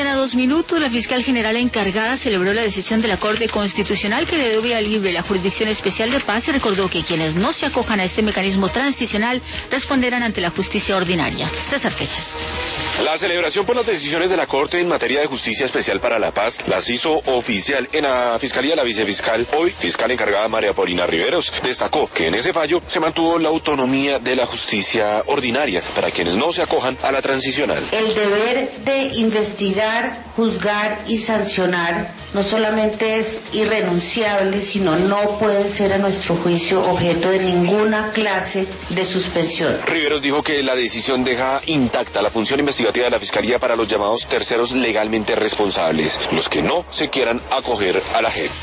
mañana, 2 minutos. La fiscal general encargada celebró la decisión de la Corte Constitucional que le dio vía libre la Jurisdicción Especial de Paz y recordó que quienes no se acojan a este mecanismo transicional responderán ante la justicia ordinaria. César Fechas. La celebración por las decisiones de la Corte en materia de justicia especial para la paz las hizo oficial en la Fiscalía la vicefiscal, hoy fiscal encargada María Paulina Riveros. Destacó que en ese fallo se mantuvo la autonomía de la justicia ordinaria para quienes no se acojan a la transicional. El deber de investigar, juzgar y sancionar no solamente es irrenunciable, sino no puede ser a nuestro juicio objeto de ninguna clase de suspensión. Riveros dijo que la decisión deja intacta la función investigativa de la Fiscalía para los llamados terceros legalmente responsables, los que no se quieran acoger a la JEP.